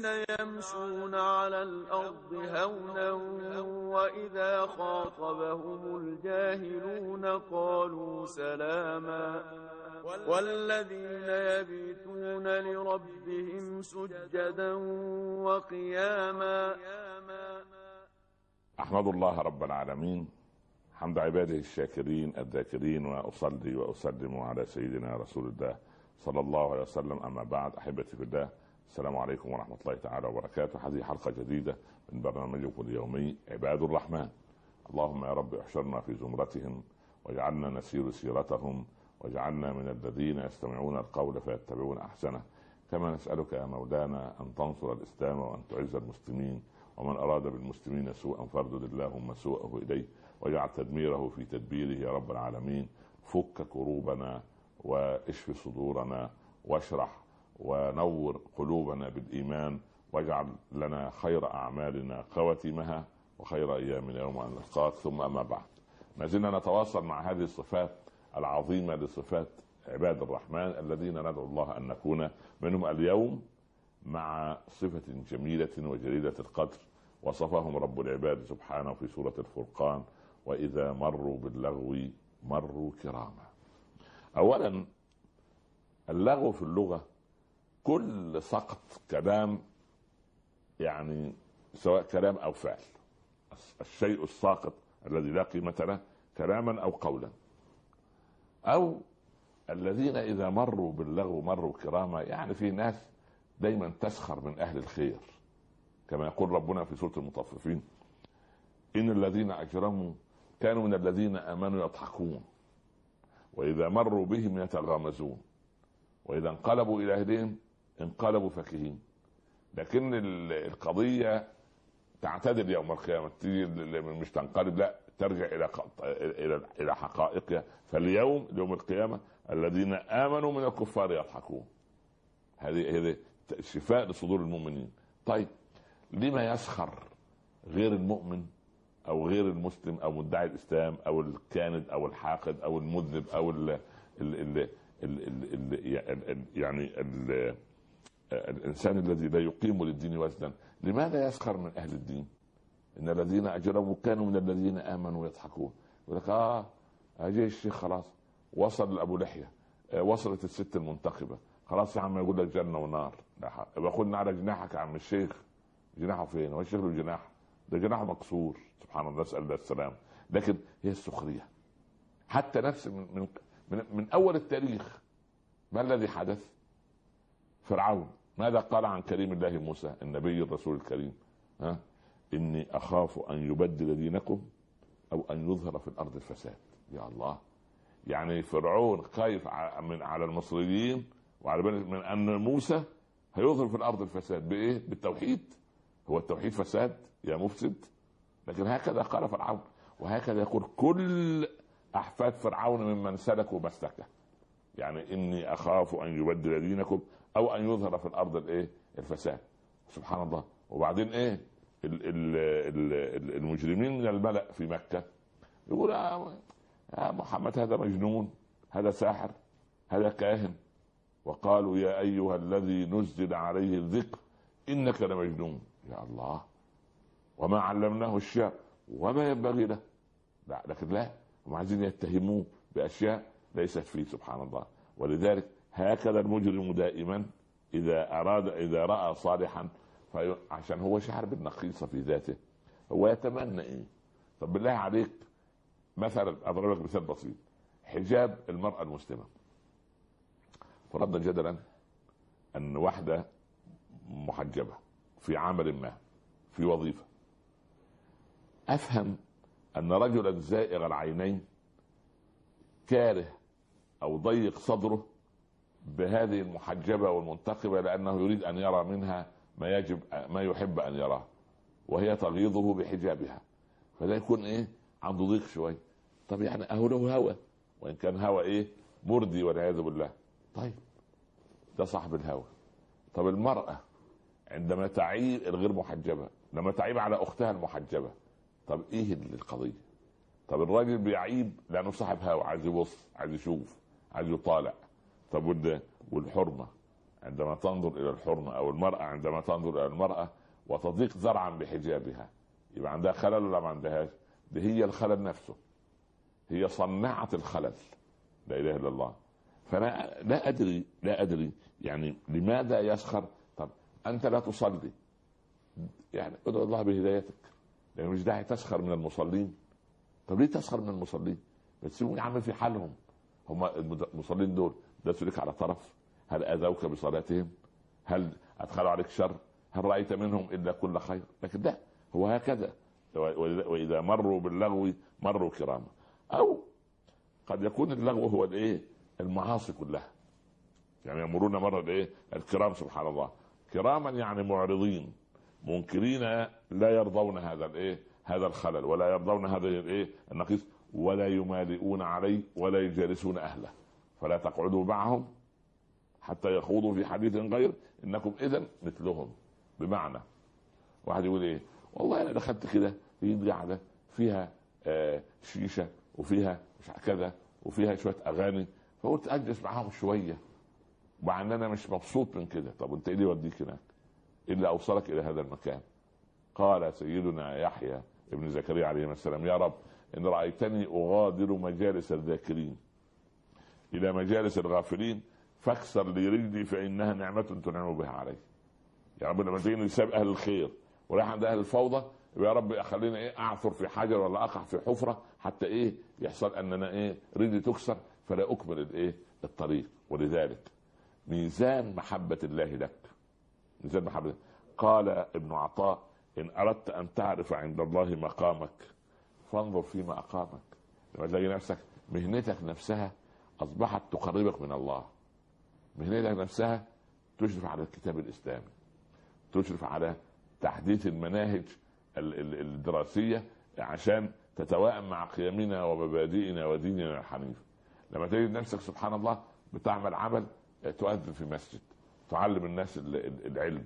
يمشون على الأرض هونا وإذا خاطبهم الجاهلون قالوا سلاما والذين يبيتون لربهم سجدا وقياما. أحمد الله رب العالمين حمد عباده الشاكرين الذاكرين، وأصلي وأسلم على سيدنا رسول الله صلى الله عليه وسلم. أما بعد، أحبتي في الله، السلام عليكم ورحمة الله تعالى وبركاته. هذه حلقة جديدة من برنامجكم اليومي عباد الرحمن. اللهم يا رب احشرنا في زمرتهم واجعلنا نسير سيرتهم، واجعلنا من الذين يستمعون القول فيتبعون أحسنه. كما نسألك يا مولانا أن تنصر الإسلام وأن تعز المسلمين، ومن أراد بالمسلمين سوءا فاردد اللهم سوءه إليه واجعل تدميره في تدبيره يا رب العالمين. فك كروبنا واشف صدورنا واشرح ونور قلوبنا بالإيمان، واجعل لنا خير أعمالنا خواتمها وخير أيامنا يوم أن نلقاك. ثم أما بعد، ما زلنا نتواصل مع هذه الصفات العظيمة لصفات عباد الرحمن الذين ندعو الله أن نكون منهم. اليوم مع صفة جميلة وجليلة القدر وصفهم رب العباد سبحانه في سورة الفرقان: وإذا مروا باللغو مروا كراما. أولا، اللغو في اللغة كل سقط كلام، يعني سواء كلام أو فعل. الشيء الساقط الذي لا قيمة له كلاما أو قولا. أو الذين إذا مروا باللغو مروا كراما، يعني في ناس دايما تسخر من أهل الخير، كما يقول ربنا في سورة المطففين: إن الذين أجرموا كانوا من الذين آمنوا يضحكون وإذا مروا بهم يتغامزون وإذا انقلبوا إلى أهلهم انقلبوا فكهين. لكن القضية تعتدل يوم القيامة، مش تنقلب، لا، ترجع إلى حقائقها. فاليوم يوم القيامة الذين آمنوا من الكفار يضحكون. هذه شفاء لصدور المؤمنين. طيب، لما يسخر غير المؤمن أو غير المسلم أو مدعي الإسلام أو الكاند أو الحاقد أو المذنب أو الإنسان الذي لا يقيم للدين وزنا؟ لماذا يسخر من أهل الدين؟ إن الذين أجرموا كانوا من الذين آمنوا يضحكون. يقول لك أجي الشيخ خلاص وصل لأبو لحية، وصلت الست المنتخبة، خلاص يا عم يقول لك جنة ونار. باخدنا على جناحك يا عم الشيخ. جناحه فين؟ هو الشيخ له جناح؟ ده جناحه مكسور، سبحان الله، نسأل الله السلام. لكن هي السخرية. حتى نفس من أول التاريخ ما الذي حدث؟ فرعون ماذا قال عن كريم الله موسى النبي الرسول الكريم؟ إني أخاف أن يبدل دينكم أو أن يظهر في الأرض الفساد. يا الله، يعني فرعون خايف على المصريين وعلى من أن موسى هيظهر في الأرض الفساد. بإيه؟ بالتوحيد. هو التوحيد فساد يا مفسد؟ لكن هكذا قال فرعون، وهكذا يقول كل أحفاد فرعون ممن سلكوا مسلكه. يعني إني أخاف أن يبدل دينكم أو أن يظهر في الأرض الفساد. سبحان الله. وبعدين إيه؟ المجرمين من الملأ في مكة يقول يا محمد هذا مجنون، هذا ساحر، هذا كاهن. وقالوا يا أيها الذي نزل عليه الذكر إنك لمجنون. يا الله، وما علمناه الشعر وما ينبغي له. لا، لكن لا، هم عايزين يتهموه بأشياء ليست فيه. سبحان الله. ولذلك هكذا المجرم دائما إذا رأى صالحا، عشان هو شعر بالنقيصة في ذاته، هو يتمنى إيه؟ طب بالله عليك، مثلا أضرب لك مثال بسيط: حجاب المرأة المسلمة. فرضنا جدلا أن واحدة محجبة في عمل ما، في وظيفة، أفهم أن رجلا زائغ العينين كاره أو ضيق صدره بهذه المحجبة والمنتقبة، لأنه يريد أن يرى منها ما يحب أن يراه، وهي تغيظه بحجابها. فده يكون إيه؟ عنده ضيق شوي. طب يعني أهو له هوى، وإن كان هوى إيه؟ مردي والعياذ بالله. طيب، ده صاحب الهوى. طب المرأة عندما تعيب الغير محجبة، لما تعيب على أختها المحجبة، طب إيه القضية؟ طب الراجل بيعيب لأنه صاحب هوى، عايز يبص، عايز يشوف، عايز يطالع. طب والحرمة عندما تنظر الى الحرمه، او المراه عندما تنظر الى المراه وتضيق ذرعا بحجابها، يبقى عندها خلل ولا ما عندهاش؟ دي هي الخلل نفسه، هي صنعت الخلل. لا اله الا الله. فانا لا ادري يعني لماذا يسخر؟ طب انت لا تصلي، يعني ادعو الله بهدايتك، يعني مش داعي تسخر من المصلين. طب ليه تسخر من المصلين؟ بتسيبهم يعمل في حالهم. هم المصلين دول داسوا لك على طرف؟ هل اذوك بصلاتهم؟ هل ادخلوا عليك شر؟ هل رايت منهم الا كل خير؟ لكن ده هو هكذا. واذا مروا باللغو مروا كراما. او قد يكون اللغو هو الايه؟ المعاصي كلها. يعني يمرون مر الايه؟ الكرام، سبحان الله، كراما يعني معرضين منكرين، لا يرضون هذا الايه؟ هذا الخلل، ولا يرضون هذا الايه؟ النقيص، ولا يمالئون عليه ولا يجالسون اهله. فلا تقعدوا معهم حتى يخوضوا في حديث غير انكم اذا مثلهم. بمعنى واحد يقول ايه؟ والله انا دخلت كده في قاعده فيها شيشه وفيها مش كذا وفيها شويه اغاني، فقلت اجلس معاهم شويه، مع ان انا مش مبسوط من كده. طب انت ايه اللي يوديك هناك؟ ايه اللي اوصلك الى هذا المكان؟ قال سيدنا يحيى ابن زكريا عليه السلام: يا رب ان رايتني اغادر مجالس الذاكرين الى مجالس الغافلين فاكسر لي رجلي فانها نعمه تنعم بها علي. يا رب لما تيجي يساب اهل الخير ورايح عند اهل الفوضى، يا رب خلينا ايه؟ اعثر في حجر ولا اقع في حفره حتى ايه يحصل اننا ايه؟ رجلي تكسر فلا اكمل الايه؟ الطريق. ولذلك ميزان محبه الله لك، ميزان محبه. قال ابن عطاء: ان اردت ان تعرف عند الله مقامك فانظر فيما اقامك. لما تلاقي نفسك مهنتك نفسها اصبحت تقربك من الله، مهنتك نفسها تشرف على الكتاب الاسلامي، تشرف على تحديث المناهج الدراسيه عشان تتوائم مع قيمنا ومبادئنا وديننا الحنيف. لما تجد نفسك سبحان الله بتعمل عمل، تؤذن في مسجد، تعلم الناس العلم،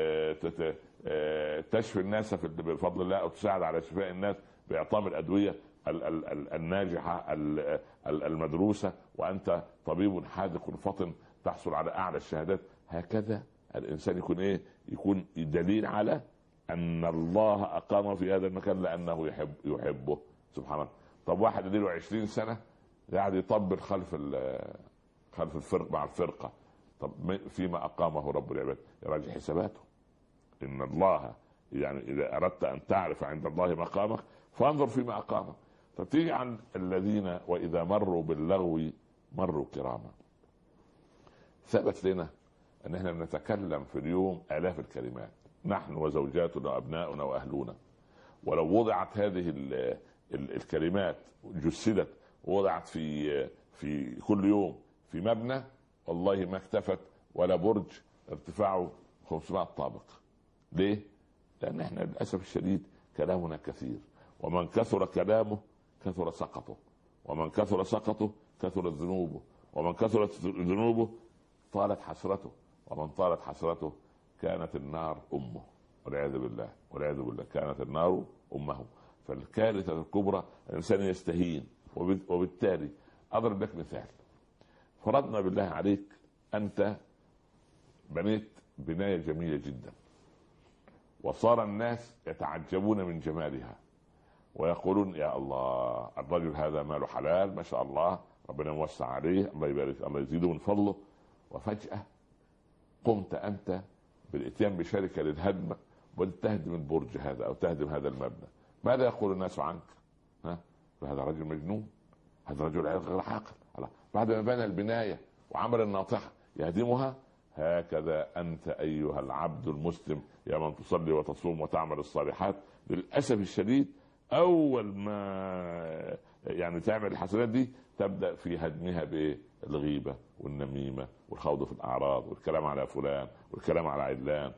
تشفي الناس بفضل الله، او تساعد على شفاء الناس باعطاء الادويه الناجحه المدروسه، وانت طبيب حاذق فطن تحصل على اعلى الشهادات. هكذا الانسان يكون ايه؟ يكون دليل على ان الله اقام في هذا المكان لانه يحبه سبحان الله. طب واحد له 20 سنه قاعد يطبل خلف الفرق مع الفرقه، طب فيما اقامه رب العباد يراجع حساباته. ان الله يعني اذا اردت ان تعرف عند الله مقامك فانظر فيما اقامك. فتيجي عن الذين واذا مروا باللغو مروا كراما. ثبت لنا ان احنا نتكلم في اليوم الاف الكلمات، نحن وزوجاتنا وابناؤنا واهلنا. ولو وضعت هذه الكلمات جسدت ووضعت في كل يوم في مبنى، والله ما اكتفت ولا برج ارتفاعه 500 طابق. ليه؟ لان احنا للاسف الشديد كلامنا كثير، ومن كثر كلامه كثر سقطه، ومن كثر سقطه كثرت ذنوبه، ومن كثرت ذنوبه طالت حسرته، ومن طالت حسرته كانت النار امه، والعياذ بالله والعياذ بالله، كانت النار امه. فالكارثه الكبرى الانسان يستهين. وبالتالي اضرب لك مثال. فرضنا بالله عليك انت بنيت بنايه جميله جدا، وصار الناس يتعجبون من جمالها ويقولون يا الله الرجل هذا ماله حلال ما شاء الله، ربنا موسع عليه، الله يبارك، الله يزيده من فضله. وفجأة قمت أنت بالإتيان بشركة للهدم وتهدم البرج هذا أو تهدم هذا المبنى. ماذا يقول الناس عنك؟ هذا رجل مجنون، هذا رجل غير عاقل. بعد ما بنى البناية وعمل الناطحة يهدمها. هكذا أنت أيها العبد المسلم يا من تصلي وتصوم وتعمل الصالحات، للأسف الشديد أول ما يعني تعمل الحسنات دي تبدأ في هدمها بالغيبة والنميمة والخوض في الأعراض والكلام على فلان والكلام على علان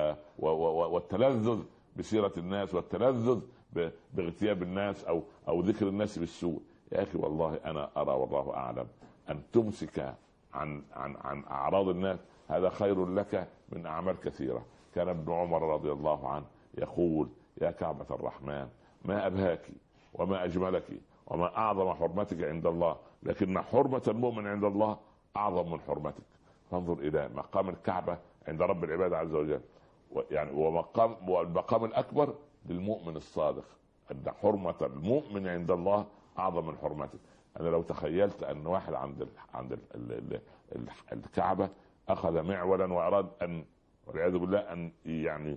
والتلذذ بسيرة الناس والتلذذ باغتياب الناس أو ذكر الناس بالسوء. يا أخي والله أنا أرى والله أعلم أن تمسك عن أعراض الناس، هذا خير لك من أعمال كثيرة. كان ابن عمر رضي الله عنه يقول يا كعبة الرحمن ما أبهاك وما أجملك وما أعظم حرمتك عند الله، لكن حرمة المؤمن عند الله أعظم من حرمتك. فانظر الى مقام الكعبه عند رب العباد عز وجل، يعني والمقام الاكبر للمؤمن الصادق، ان حرمه المؤمن عند الله اعظم من حرمته. انا لو تخيلت ان واحد عند الكعبه اخذ معولا واراد ان والعياذ بالله ان يعني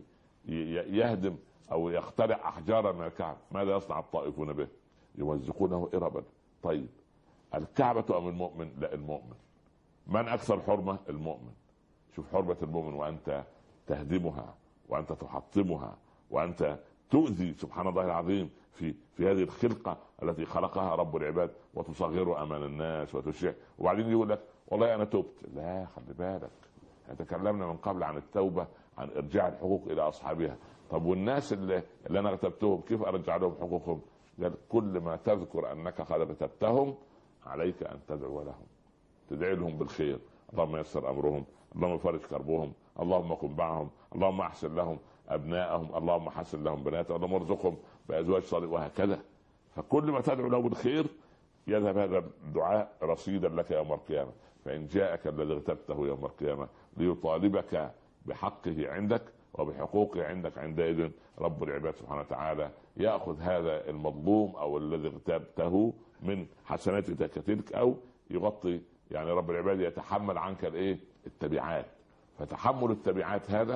يهدم او يخترع احجارا من الكعبه، ماذا يصنع الطائفون به؟ يمزقونه اربا. طيب الكعبه ام المؤمن؟ لا، المؤمن. من اكثر حرمه؟ المؤمن. شوف حرمه المؤمن وانت تهدمها وانت تحطمها وانت تؤذي سبحان الله العظيم في هذه الخلقه التي خلقها رب العباد، وتصغر امام الناس وتشيع، وبعدين يقول لك والله انا تبت. لا، خلي بالك، تكلمنا من قبل عن التوبه، عن ارجاع الحقوق الى اصحابها. طب والناس اللي انا اغتبتهم كيف ارجع لهم حقوقهم؟ قال كل ما تذكر انك قد اغتبتهم عليك ان تدعو لهم، تدعي لهم بالخير، اللهم يسر امرهم، اللهم فرج كربهم، اللهم كن معهم، اللهم احسن لهم ابنائهم، اللهم حسن لهم بناتهم، اللهم ارزقهم بازواج صالح، وهكذا. فكل ما تدعو له بالخير يذهب هذا الدعاء رصيدا لك يوم القيامه. فان جاءك الذي اغتبته يوم القيامه ليطالبك بحقه عندك وبحقوقه عندك، عندئذ رب العباد سبحانه وتعالى ياخذ هذا المظلوم او الذي اغتبته من حسناتك كتلك، او يغطي، يعني رب العباد يتحمل عنك التبعات. فتحمل التبعات هذا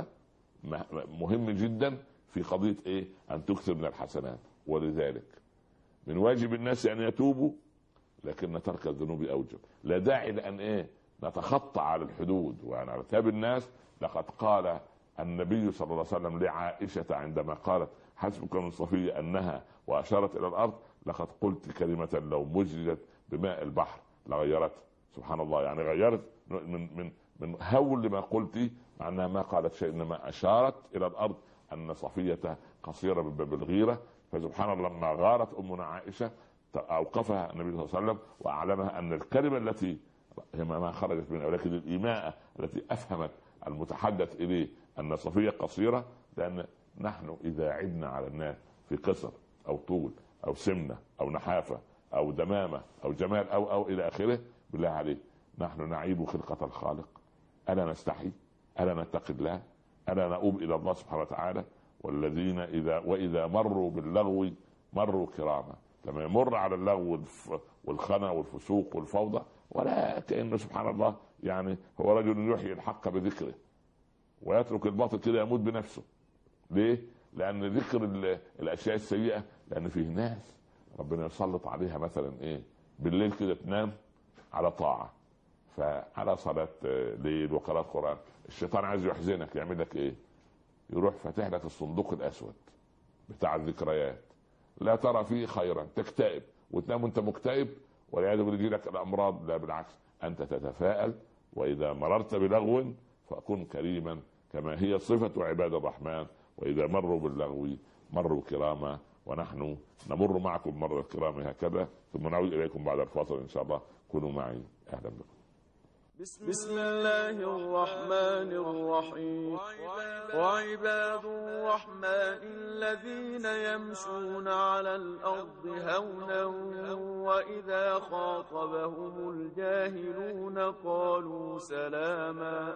مهم جدا في قضيه ان تكثر من الحسنات. ولذلك من واجب الناس ان يتوبوا، لكن ترك الذنوب اوجب. لا داعي لان نتخطى على الحدود وعلى ارتاب الناس. لقد قال النبي صلى الله عليه وسلم لعائشه عندما قالت حسبك من صفيه انها واشارت الى الارض: لقد قلت كلمه لو مزجت بماء البحر لغيرت. سبحان الله، يعني غيرت من هول ما قلت، مع انها ما قالت شيء، انما اشارت الى الارض ان صفيه قصيره بالغيره. فسبحان الله، لما غارت امنا عائشه اوقفها النبي صلى الله عليه وسلم واعلمها ان الكلمه التي هي ما خرجت منها، ولكن الايماءه التي افهمت المتحدث اليه ان صفيه قصيره. لان نحن اذا عدنا على الناس في قصر او طول او سمنه او نحافه او دمامه او جمال او الى اخره، بالله عليك نحن نعيب خلقه الخالق؟ الا نستحي؟ الا نتقي الله؟ الا نؤوب الى الله سبحانه وتعالى؟ والذين واذا مروا باللغو مروا كراما. لما يمر على اللغو والخنا والفسوق والفوضى، ولا كأنه سبحان الله يعني هو رجل يحيي الحق بذكره ويترك الباطل كده يموت بنفسه. ليه؟ لأن ذكر الأشياء السيئة، لأن فيه ناس ربنا يسلط عليها مثلا بالليل كده تنام على طاعة، فعلى صلاة ليل وقراءة قرآن. الشيطان عايز يحزنك، يعمل لك يروح فاتح لك الصندوق الأسود بتاع الذكريات، لا ترى فيه خيرا، تكتئب وتنام وانت مكتئب، والعياذ بالله يجي لك الامراض. لا بالعكس، انت تتفائل. واذا مررت بلغو فكن كريما كما هي صفه عباد الرحمن، واذا مروا باللغو مروا كراما. ونحن نمر معكم مر الكرام هكذا، ثم نعود اليكم بعد الفاصل ان شاء الله. كونوا معي، اهلا بكم. بسم الله الرحمن الرحيم. وعباد الرحمن الذين يمشون على الأرض هونا وإذا خاطبهم الجاهلون قالوا سلاما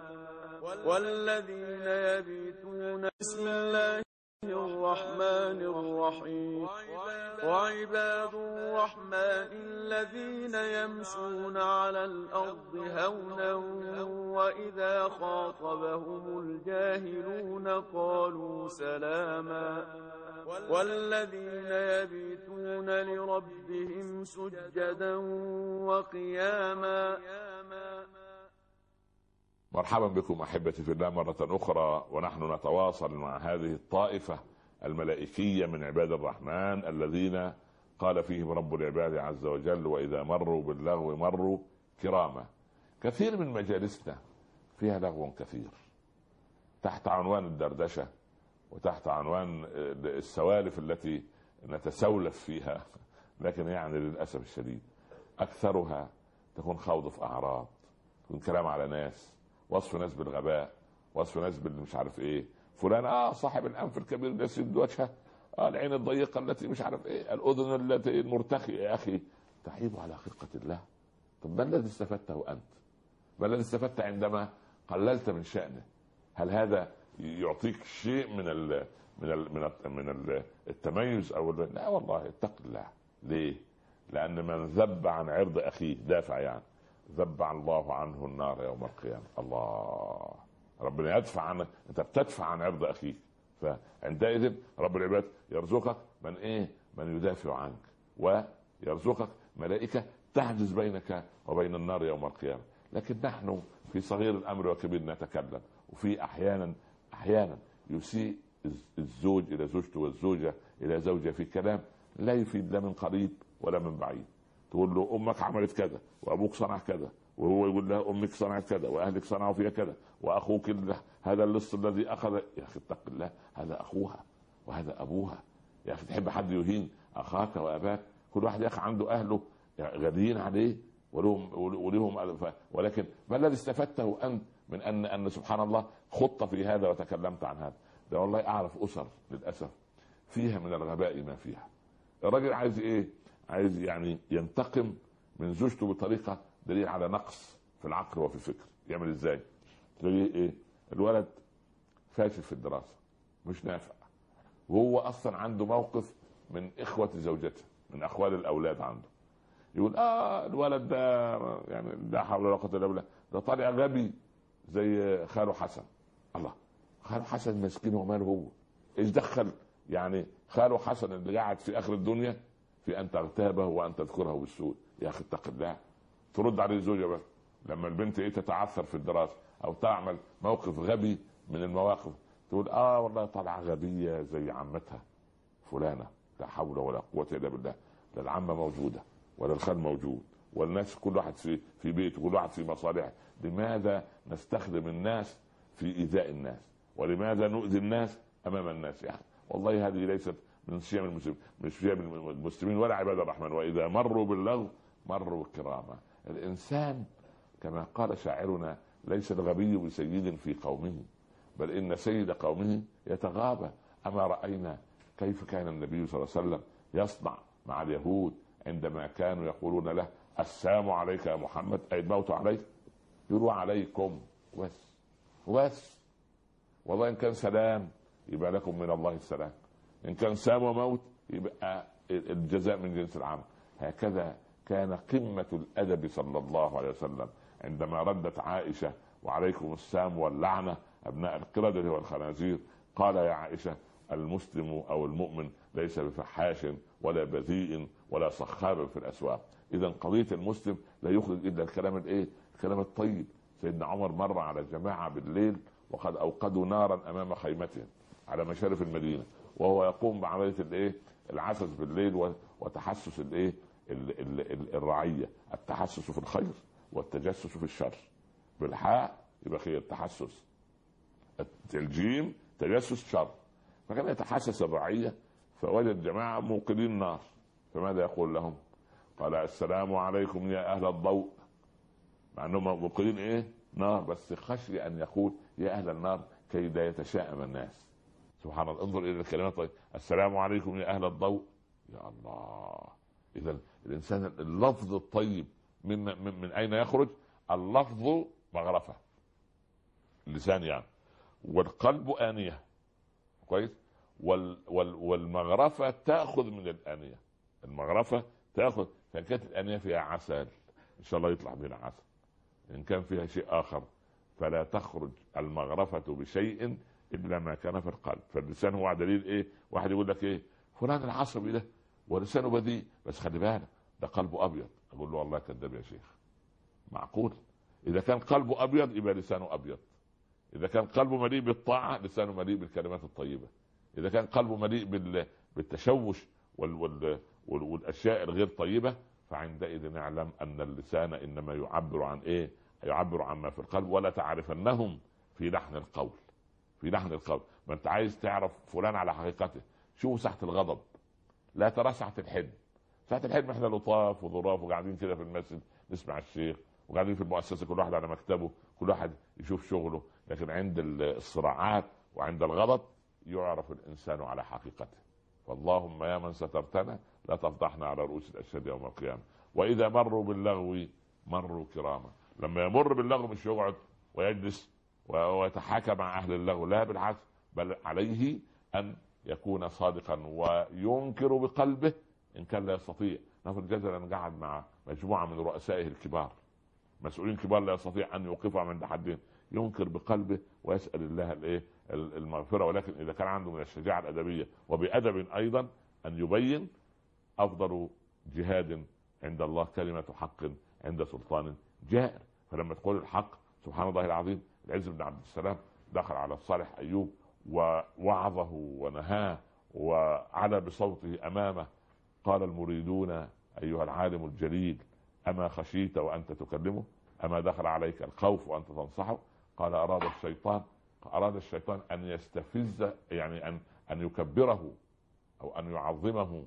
والذين يبيتون. بسم الله الرحمن الرحيم. وعباد الرحمن الذين يمشون على الأرض هونا وإذا خاطبهم الجاهلون قالوا سلاما والذين يبيتون لربهم سجدا وقياما. مرحبا بكم احبتي في الله مره اخرى، ونحن نتواصل مع هذه الطائفه الملائكيه من عباد الرحمن الذين قال فيهم رب العباد عز وجل: واذا مروا باللغو مروا كراما. كثير من مجالسنا فيها لغو كثير تحت عنوان الدردشه وتحت عنوان السوالف التي نتسولف فيها، لكن يعني للاسف الشديد اكثرها تكون خوض في اعراض، تكون كلام على ناس، وصف ناس بالغباء، وصف ناس بالمش عارف فلان صاحب الانف الكبير الذي يسد وجهه، العين الضيقه التي مش عارف الاذن التي المرتخيه. يا اخي تعيب على خلقه الله. طب ما الذي استفدته انت؟ ما الذي استفدت عندما قللت من شأنه؟ هل هذا يعطيك شيء من التميز او لا والله اتق الله. ليه؟ لان من ذب عن عرض اخيه دافع يعني ذب الله عنه النار يوم القيامه. الله، ربنا يدفع عنك، انت بتدفع عن عرض اخيك. فعندئذ رب العباد يرزقك من من يدافع عنك، ويرزقك ملائكه تحجز بينك وبين النار يوم القيامه. لكن نحن في صغير الامر وكبير نتكلم، وفي احيانا يسيء الزوج الى زوجته والزوجه الى زوجها في كلام لا يفيد لا من قريب ولا من بعيد. تقول له امك عملت كذا، وابوك صنع كذا، وهو يقول لها امك صنعت كذا، واهلك صنعوا فيها كذا، واخوك هذا اللص الذي اخذ. يا اخي اتق الله، هذا اخوها وهذا ابوها. يا اخي تحب حد يهين اخاك واباك؟ كل واحد يا اخي عنده اهله غاليين عليه ولهم ولكن ما الذي استفدته انت من ان سبحان الله خط في هذا وتكلمت عن هذا؟ ده والله اعرف اسر للاسف فيها من الغباء ما فيها. الراجل عايز عايز يعني ينتقم من زوجته بطريقه دليل على نقص في العقل وفي الفكر. يعمل ازاي؟ تلاقيه الولد فاشل في الدراسه، مش نافع، وهو اصلا عنده موقف من اخوه زوجته، من اخوال الاولاد عنده. يقول الولد ده يعني لا حول ولا قوه الا بالله، ده طالع غبي زي خاله حسن. الله، خاله حسن مسكين وماله هو؟ ايش دخل يعني خاله حسن اللي قاعد في اخر الدنيا في ان تغتابه وان تذكره بالسوء؟ يا اخي اتق الله. ترد عليه الزوجه بس لما البنت تتعثر في الدراسه او تعمل موقف غبي من المواقف، تقول والله طالعه غبيه زي عمتها فلانه. لا حول ولا قوه الا بالله. لا العمه موجوده ولا الخال موجود، والناس كل واحد في بيته، كل واحد في مصالحه. لماذا نستخدم الناس في ايذاء الناس؟ ولماذا نؤذي الناس امام الناس؟ يعني والله هذه ليست من شيم المسلمين، مش شيم المسلمين ولا عباد الرحمن. واذا مروا باللغو مروا كراما. الانسان كما قال شاعرنا ليس الغبي بسيد في قومه، بل ان سيد قومه يتغابى. اما راينا كيف كان النبي صلى الله عليه وسلم يصنع مع اليهود عندما كانوا يقولون له السلام عليك يا محمد، اي الموت عليك؟ يقولوا عليكم بس. والله ان كان سلام يبقى لكم من الله السلام، ان كان سام وموت يبقى الجزاء من جنس العمل. هكذا كان قمة الأدب صلى الله عليه وسلم عندما ردت عائشة وعليكم السام واللعنة أبناء القردة والخنازير. قال يا عائشة المسلم أو المؤمن ليس بفحاش ولا بذيء ولا صخاب في الأسواق. إذا قضية المسلم لا يخرج إلا الكلام الكلام الطيب. سيدنا عمر مر على جماعة بالليل وقد أوقدوا نارا أمام خيمتهم على مشارف المدينة، وهو يقوم بعملية العسس بالليل وتحسس الرعية. التحسس في الخير والتجسس في الشر. بالحاء يبقى خير تحسس، الجيم تجسس شر. فكان يتحسس الرعية فوجد جماعة موقدين نار، فماذا يقول لهم؟ قال السلام عليكم يا أهل الضوء، مع أنهم موقدين نار، بس خشي أن يقول يا أهل النار كي لا يتشائم الناس. سبحان الله، انظر إلى الكلمات. طيب السلام عليكم يا أهل الضوء، يا الله. إذا الإنسان اللفظ الطيب من أين يخرج؟ اللفظ مغرفة اللسان يعني، والقلب آنية، كويس، والمغرفة تأخذ من الآنية. المغرفة تأخذ، فإن كانت الآنية فيها عسل إن شاء الله يطلع بها عسل، إن كان فيها شيء آخر فلا تخرج المغرفة بشيء إلا ما كان في القلب. فاللسان هو دليل واحد يقول لك فلان العصبي ده ولسانه بذيء، بس خلي بالك ده قلبه أبيض. أقول له والله كذاب يا شيخ. معقول؟ إذا كان قلبه أبيض يبقى لسانه أبيض. إذا كان قلبه مليء بالطاعة لسانه مليء بالكلمات الطيبة. إذا كان قلبه مليء بالتشوش والأشياء الغير طيبة، فعندئذ نعلم أن اللسان إنما يعبر عن يعبر عن ما في القلب. ولا تعرفنهم في لحن القول. في لحن القول. ما أنت عايز تعرف فلان على حقيقته، شوف ساعة الغضب، لا ترى ساعة الحلم. ساعة الحلم احنا لطاف وظراف وقاعدين كده في المسجد نسمع الشيخ، وقاعدين في المؤسسة كل واحد على مكتبه، كل واحد يشوف شغله. لكن عند الصراعات وعند الغضب يعرف الإنسان على حقيقته. فاللهم يا من سترتنا لا تفضحنا على رؤوس الأشهاد يوم القيامة. وإذا مروا باللغو مروا كراما. لما يمر باللغو مش يقعد ويجلس ويتحاكى مع اهل اللغو، لا بالعكس، بل عليه ان يكون صادقا وينكر بقلبه ان كان لا يستطيع. نفرض جدلا قعد مع مجموعه من رؤسائه الكبار، مسؤولين كبار، لا يستطيع ان يوقفهم عند حدين، ينكر بقلبه ويسال الله المغفره. ولكن اذا كان عنده من الشجاعه الادبيه وبادب ايضا ان يبين، افضل جهاد عند الله كلمه حق عند سلطان جائر. فلما تقول الحق، سبحان الله العظيم، العز بن عبد السلام دخل على صالح ايوب ووعظه ونهاه وعلى بصوته امامه، قال المريدون ايها العالم الجليل اما خشيت وانت تكلمه؟ اما دخل عليك الخوف وانت تنصحه؟ قال اراد الشيطان ان يستفز، يعني ان يكبره او ان يعظمه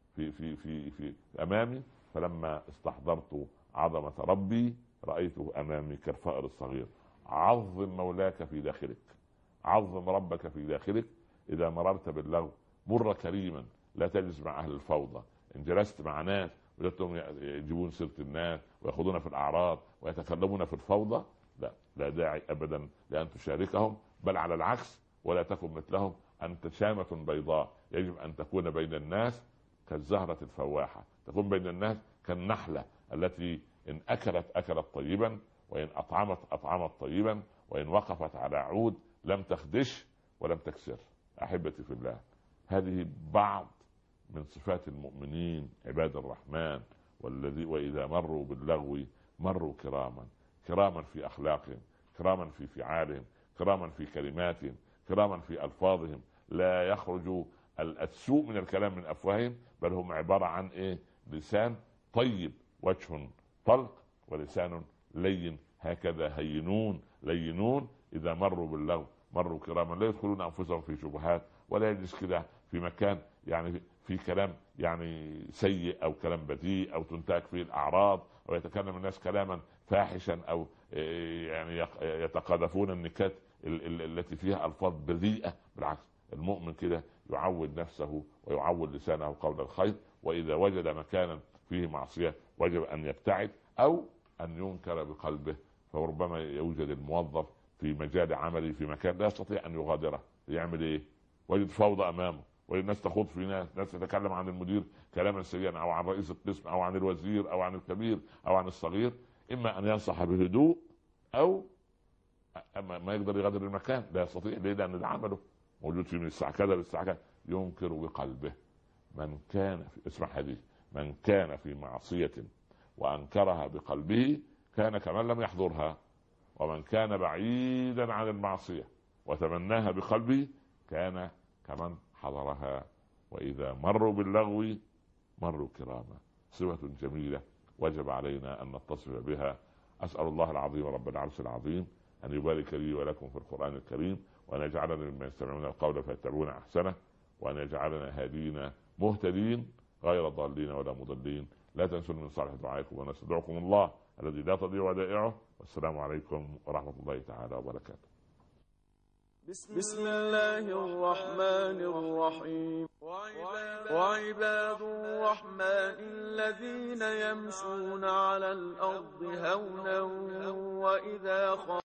في امامي، فلما استحضرت عظمه ربي رايته امامي كالفأر الصغير. عظم مولاك في داخلك، عظم ربك في داخلك. اذا مررت باللغو مر كريما، لا تجلس مع اهل الفوضى. ان جلست مع ناس وجدتهم يجيبون سيره الناس ويأخذون في الاعراض ويتكلمون في الفوضى، لا داعي ابدا لان تشاركهم، بل على العكس، ولا تكن مثلهم. انت شامة بيضاء، يجب ان تكون بين الناس كالزهرة الفواحة، تكون بين الناس كالنحلة التي ان اكلت طيبا، وان اطعمت طيبا، وان وقفت على عود لم تخدش ولم تكسر. احبتي في الله، هذه بعض من صفات المؤمنين عباد الرحمن، والذي واذا مروا باللغو مروا كراما في اخلاقهم، كراما في فعالهم، كراما في كلماتهم، كراما في الفاظهم. لا يخرج السوء من الكلام من افواههم، بل هم عباره عن لسان طيب، وجه طلق، ولسان لين، هكذا هينون لينون. اذا مروا باللغو مروا كراما، لا يدخلون انفسهم في شبهات، ولا يجلس كده في مكان يعني في كلام يعني سيء او كلام بذيء او تنتهك فيه الاعراض، او يتكلم الناس كلاما فاحشا، او يعني يتقاذفون النكات التي فيها الفاظ بذيئه. بالعكس، المؤمن كده يعود نفسه ويعود لسانه قول الخير، واذا وجد مكانا فيه معصيه وجب ان يبتعد او ان ينكر بقلبه. فربما يوجد الموظف في مجال عمله في مكان لا يستطيع ان يغادره، يعمل ايه؟ وجد فوضى امامه، والناس تخوض في ناس تتكلم عن المدير كلاما سيئا، او عن رئيس القسم، او عن الوزير، او عن الكبير، او عن الصغير. اما ان ينصح بهدوء، او اما ما يقدر يغادر المكان، لا يستطيع. ليه؟ لان ده عمله موجود فيه من الساعه كذا للساعه كذا. ينكر بقلبه. من كان اسمع حديث، من كان في معصيه وانكرها بقلبه كان كمن لم يحضرها، ومن كان بعيدا عن المعصيه وتمناها بقلبه كان كمن حضرها. واذا مروا باللغو مروا كراما. صفه جميله وجب علينا ان نتصف بها. اسال الله العظيم رب العرش العظيم ان يبارك لي ولكم في القران الكريم، وان يجعلنا ممن يستمعون القول فيتبعون احسنه، وان يجعلنا هادين مهتدين غير ضالين ولا مضلين. لا تنسوا من صالح دعائكم، ونستودعكم الله الذي لا تضيع ودائعه. والسلام عليكم ورحمه الله تعالى وبركاته. بسم الله الرحمن الرحيم. وعباد الرحمن الذين يمشون على الأرض هونا وإذا